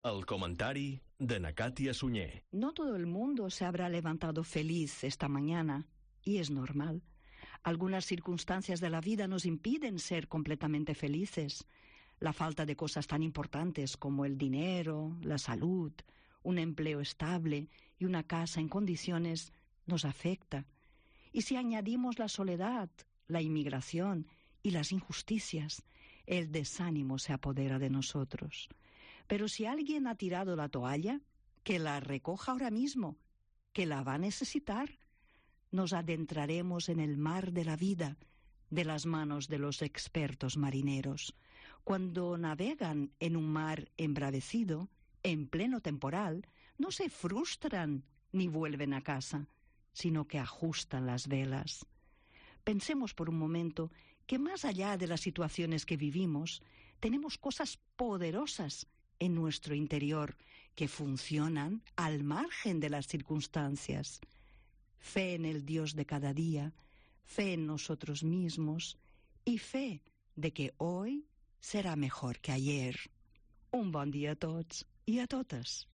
El comentari de na Càtia Sunyer. No todo el mundo se habrá levantado feliz esta mañana, y es normal. Algunas circunstancias de la vida nos impiden ser completamente felices. La falta de cosas tan importantes como el dinero, la salud, un empleo estable y una casa en condiciones nos afecta. Y si añadimos la soledad, la inmigración y las injusticias, el desánimo se apodera de nosotros. Pero si alguien ha tirado la toalla, que la recoja ahora mismo, que la va a necesitar. Nos adentraremos en el mar de la vida, de las manos de los expertos marineros. Cuando navegan en un mar embravecido, en pleno temporal, no se frustran ni vuelven a casa, sino que ajustan las velas. Pensemos por un momento que más allá de las situaciones que vivimos, tenemos cosas poderosas en nuestro interior que funcionan al margen de las circunstancias. Fe en el Dios de cada día, fe en nosotros mismos y fe de que hoy será mejor que ayer. Un bon dia a tots i a totes.